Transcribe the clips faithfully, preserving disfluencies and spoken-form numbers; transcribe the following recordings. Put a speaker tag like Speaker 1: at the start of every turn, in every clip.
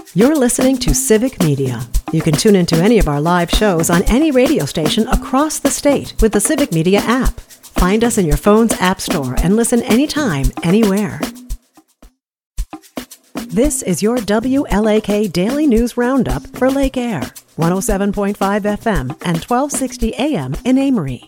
Speaker 1: You're listening to Civic Media. You can tune into any of our live shows on any radio station across the state with the Civic Media app. Find us in your phone's app store and listen anytime, anywhere. This is your W L A K Daily News Roundup for Lake Air, one oh seven point five F M and twelve sixty A M in Amory.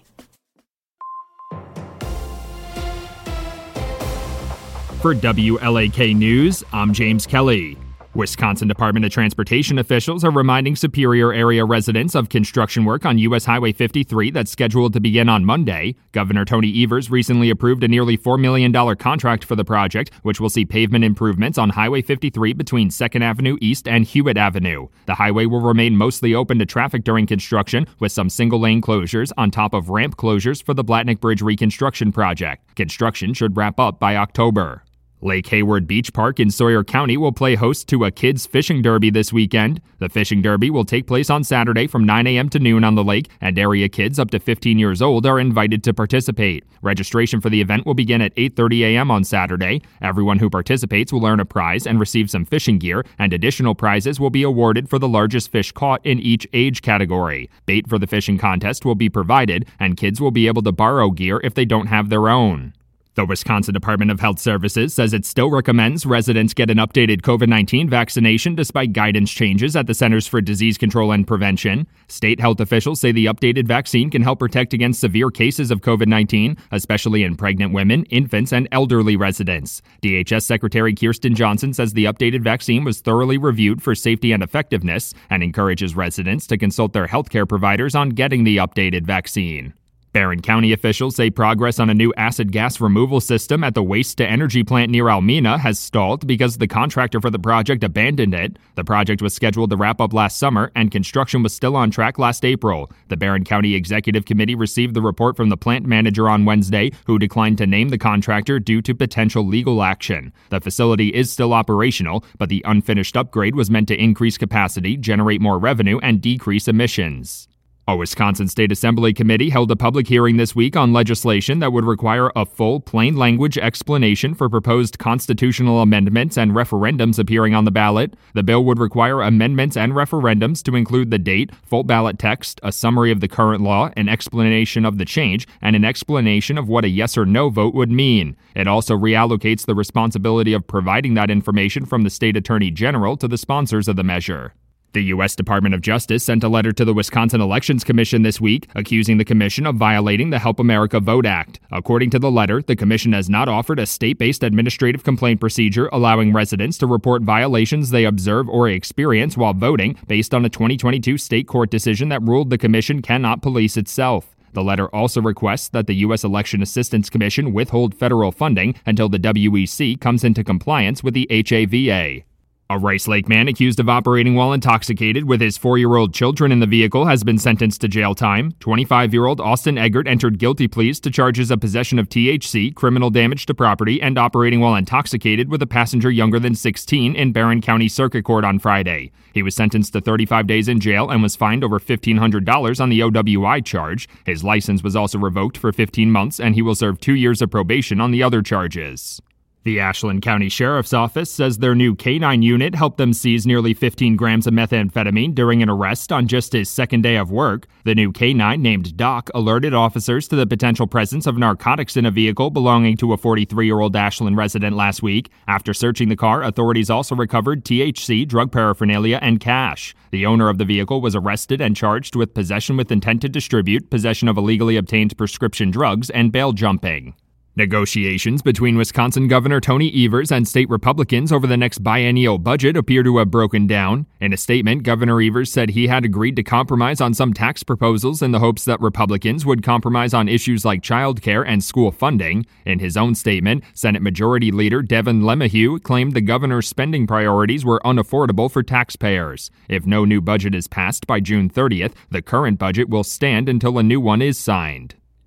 Speaker 2: For W L A K News, I'm James Kelly. Wisconsin Department of Transportation officials are reminding Superior area residents of construction work on U S Highway fifty-three that's scheduled to begin on Monday. Governor Tony Evers recently approved a nearly four million dollars contract for the project, which will see pavement improvements on Highway fifty-three between second Avenue East and Hewitt Avenue. The highway will remain mostly open to traffic during construction, with some single-lane closures on top of ramp closures for the Blatnick Bridge reconstruction project. Construction should wrap up by October. Lake Hayward Beach Park in Sawyer County will play host to a kids' fishing derby this weekend. The fishing derby will take place on Saturday from nine a.m. to noon on the lake, and area kids up to fifteen years old are invited to participate. Registration for the event will begin at eight thirty a.m. on Saturday. Everyone who participates will earn a prize and receive some fishing gear, and additional prizes will be awarded for the largest fish caught in each age category. Bait for the fishing contest will be provided, and kids will be able to borrow gear if they don't have their own. The Wisconsin Department of Health Services says it still recommends residents get an updated COVID nineteen vaccination despite guidance changes at the Centers for Disease Control and Prevention. State health officials say the updated vaccine can help protect against severe cases of COVID nineteen, especially in pregnant women, infants, and elderly residents. D H S Secretary Kirsten Johnson says the updated vaccine was thoroughly reviewed for safety and effectiveness and encourages residents to consult their healthcare providers on getting the updated vaccine. Barron County officials say progress on a new acid gas removal system at the waste-to-energy plant near Almena has stalled because the contractor for the project abandoned it. The project was scheduled to wrap up last summer, and construction was still on track last April. The Barron County Executive Committee received the report from the plant manager on Wednesday, who declined to name the contractor due to potential legal action. The facility is still operational, but the unfinished upgrade was meant to increase capacity, generate more revenue, and decrease emissions. A Wisconsin State Assembly committee held a public hearing this week on legislation that would require a full, plain-language explanation for proposed constitutional amendments and referendums appearing on the ballot. The bill would require amendments and referendums to include the date, full ballot text, a summary of the current law, an explanation of the change, and an explanation of what a yes or no vote would mean. It also reallocates the responsibility of providing that information from the state attorney general to the sponsors of the measure. The U S Department of Justice sent a letter to the Wisconsin Elections Commission this week, accusing the commission of violating the Help America Vote Act. According to the letter, the commission has not offered a state-based administrative complaint procedure allowing residents to report violations they observe or experience while voting based on a twenty twenty-two state court decision that ruled the commission cannot police itself. The letter also requests that the U S Election Assistance Commission withhold federal funding until the W E C comes into compliance with the H A V A. A Rice Lake man accused of operating while intoxicated with his four-year-old children in the vehicle has been sentenced to jail time. twenty-five-year-old Austin Eggert entered guilty pleas to charges of possession of T H C, criminal damage to property, and operating while intoxicated with a passenger younger than sixteen in Barron County Circuit Court on Friday. He was sentenced to thirty-five days in jail and was fined over fifteen hundred dollars on the O W I charge. His license was also revoked for fifteen months, and he will serve two years of probation on the other charges. The Ashland County Sheriff's Office says their new K nine unit helped them seize nearly fifteen grams of methamphetamine during an arrest on just his second day of work. The new K nine, named Doc, alerted officers to the potential presence of narcotics in a vehicle belonging to a forty-three-year-old Ashland resident last week. After searching the car, authorities also recovered T H C, drug paraphernalia, and cash. The owner of the vehicle was arrested and charged with possession with intent to distribute, possession of illegally obtained prescription drugs, and bail jumping. Negotiations between Wisconsin Governor Tony Evers and state Republicans over the next biennial budget appear to have broken down. In a statement, Governor Evers said he had agreed to compromise on some tax proposals in the hopes that Republicans would compromise on issues like child care and school funding. In his own statement, Senate Majority Leader Devin LeMahieu claimed the governor's spending priorities were unaffordable for taxpayers. If no new budget is passed by June thirtieth, the current budget will stand until a new one is signed.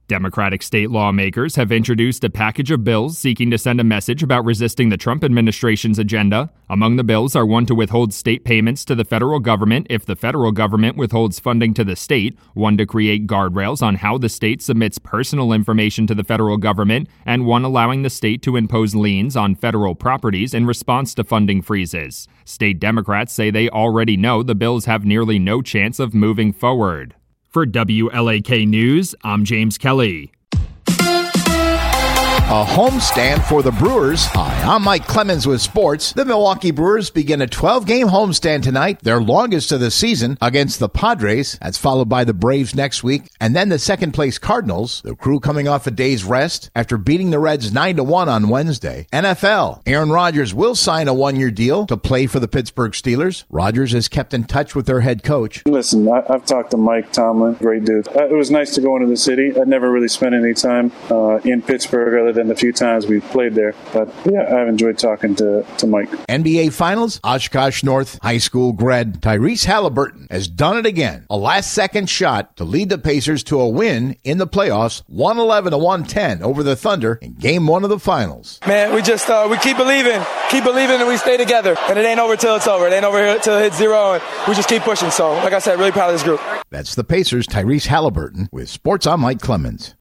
Speaker 2: Democratic state lawmakers have introduced a package of bills seeking to send a message about resisting the Trump administration's agenda. Among the bills are one to withhold state payments to the federal government if the federal government withholds funding to the state, one to create guardrails on how the state submits personal information to the federal government, and one allowing the state to impose liens on federal properties in response to funding freezes. State Democrats say they already know the bills have nearly no chance of moving forward. For W L A K News, I'm James Kelly.
Speaker 3: A homestand for the Brewers. Hi, I'm Mike Clemens with sports. The Milwaukee Brewers begin a twelve-game homestand tonight, their longest of the season, against the Padres. That's followed by the Braves next week, and then the second-place Cardinals. The Crew coming off a day's rest after beating the Reds nine to one on Wednesday. N F L. Aaron Rodgers will sign a one-year deal to play for the Pittsburgh Steelers. Rodgers has kept in touch with their head coach.
Speaker 4: Listen, I, I've talked to Mike Tomlin, great dude. Uh, it was nice to go into the city. I'd never really spent any time uh, in Pittsburgh other than the few times we've played there. But yeah, I've enjoyed talking to, to Mike.
Speaker 3: N B A Finals, Oshkosh North High School grad Tyrese Halliburton has done it again. A last-second shot to lead the Pacers to a win in the playoffs, one eleven to one ten over the Thunder in game one of the finals.
Speaker 5: Man, we just, uh, we keep believing, keep believing and we stay together. And it ain't over till it's over. It ain't over till it hits zero, and we just keep pushing. So, like I said, really proud of this group.
Speaker 3: That's the Pacers' Tyrese Halliburton with Sports. I'm Mike Clemens.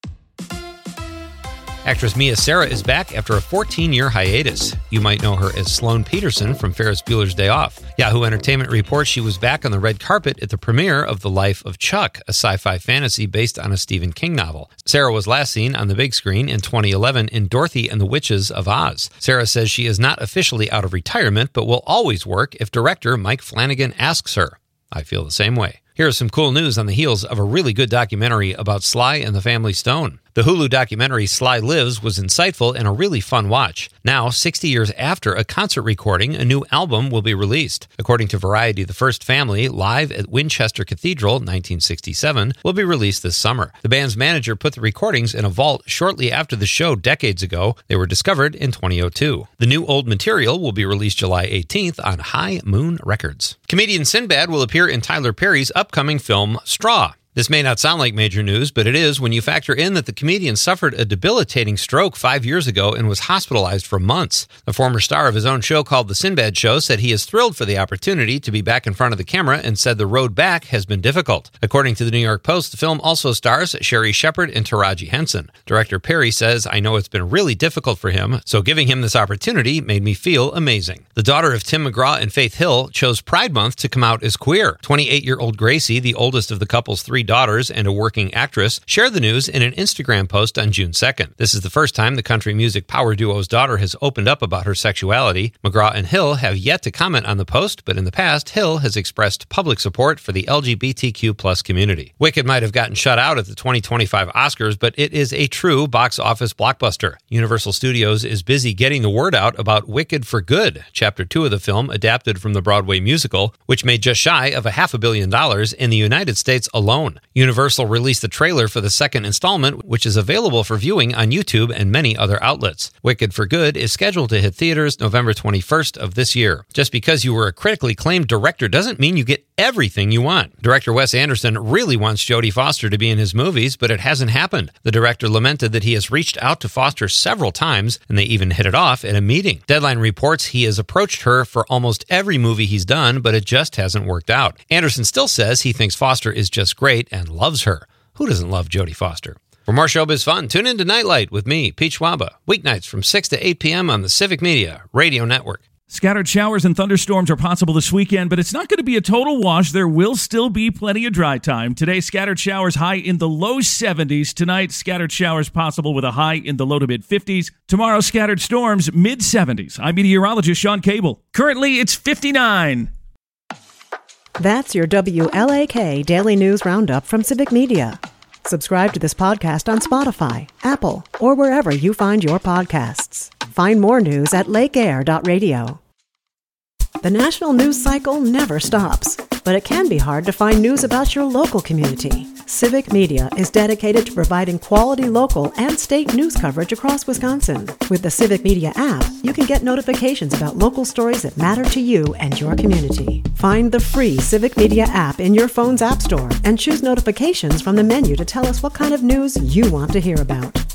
Speaker 6: Actress Mia Sara is back after a fourteen-year hiatus. You might know her as Sloane Peterson from Ferris Bueller's Day Off. Yahoo Entertainment reports she was back on the red carpet at the premiere of The Life of Chuck, a sci-fi fantasy based on a Stephen King novel. Sara was last seen on the big screen in twenty eleven in Dorothy and the Witches of Oz. Sara says she is not officially out of retirement, but will always work if director Mike Flanagan asks her. I feel the same way. Here's some cool news on the heels of a really good documentary about Sly and the Family Stone. The Hulu documentary Sly Lives was insightful and a really fun watch. Now, sixty years after a concert recording, a new album will be released. According to Variety, The First Family, live at Winchester Cathedral, nineteen sixty-seven, will be released this summer. The band's manager put the recordings in a vault shortly after the show decades ago. They were discovered in twenty oh two. The new old material will be released July eighteenth on High Moon Records. Comedian Sinbad will appear in Tyler Perry's upcoming film, Straw. This may not sound like major news, but it is when you factor in that the comedian suffered a debilitating stroke five years ago and was hospitalized for months. The former star of his own show called The Sinbad Show said he is thrilled for the opportunity to be back in front of the camera and said the road back has been difficult. According to the New York Post, the film also stars Sherry Shepherd and Taraji Henson. Director Perry says, "I know it's been really difficult for him, so giving him this opportunity made me feel amazing." The daughter of Tim McGraw and Faith Hill chose Pride Month to come out as queer. twenty-eight-year-old Gracie, the oldest of the couple's three daughters and a working actress, shared the news in an Instagram post on June second. This is the first time the country music power duo's daughter has opened up about her sexuality. McGraw and Hill have yet to comment on the post, but in the past, Hill has expressed public support for the L G B T Q plus community. Wicked might have gotten shut out at the twenty twenty-five Oscars, but it is a true box office blockbuster. Universal Studios is busy getting the word out about Wicked for Good, Chapter two of the film adapted from the Broadway musical, which made just shy of a half a billion dollars in the United States alone. Universal released the trailer for the second installment, which is available for viewing on YouTube and many other outlets. Wicked for Good is scheduled to hit theaters November twenty-first of this year. Just because you were a critically acclaimed director doesn't mean you get everything you want. Director Wes Anderson really wants Jodie Foster to be in his movies, but it hasn't happened. The director lamented that he has reached out to Foster several times, and they even hit it off at a meeting. Deadline reports he has approached her for almost every movie he's done, but it just hasn't worked out. Anderson still says he thinks Foster is just great and loves her. Who doesn't love Jodie Foster? For more showbiz fun, tune in to Nightlight with me, Pete Schwaba, weeknights from six to eight p.m. on the Civic Media Radio Network.
Speaker 7: Scattered showers and thunderstorms are possible this weekend, but it's not going to be a total wash. There will still be plenty of dry time. Today, scattered showers high in the low seventies. Tonight, scattered showers possible with a high in the low to mid-fifties. Tomorrow, scattered storms mid-seventies. I'm meteorologist Sean Cable. Currently, it's fifty-nine.
Speaker 1: That's your W L A K Daily News Roundup from Civic Media. Subscribe to this podcast on Spotify, Apple, or wherever you find your podcasts. Find more news at lake air dot radio. The national news cycle never stops, but it can be hard to find news about your local community. Civic Media is dedicated to providing quality local and state news coverage across Wisconsin. With the Civic Media app, you can get notifications about local stories that matter to you and your community. Find the free Civic Media app in your phone's app store and choose notifications from the menu to tell us what kind of news you want to hear about.